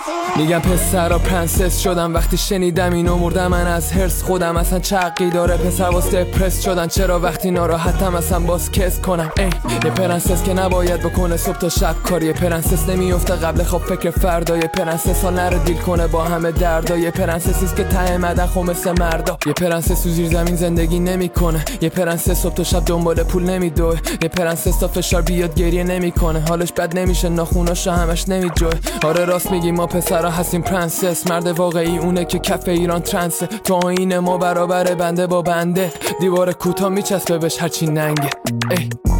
میگم پسرا پرنسس شدم وقتی شنیدم اینو مردم من از هرس خودم اصلا چقی داره پسر واسه دپرس شدن چرا وقتی ناراحتم اصلا باز کس کنم یه پرنسس که نباید بکنه صبح تا شب کاری پرنسس نمیفته قبل خواب فکر فردا یه پرنسس ها نره دیل کنه با همه دردا یه پرنسسیست که ته مدن خو مثل مردا یه پرنسس تو زیر زمین زندگی نمیکنه یه پرنسس صبح تا شب دنبال پول نمیدوه یه پرنسس تا فشار بیاد گریه نمیکنه حالش بد نمیشه ناخوناشو همش نمیجوه آره راست میگی ما پسرا هستیم پرنسس مرد واقعی اونه که کف ایران ترنسه تو آیین ما برابر بنده با بنده دیوار کوتاه میچسبه بهش هرچی ننگه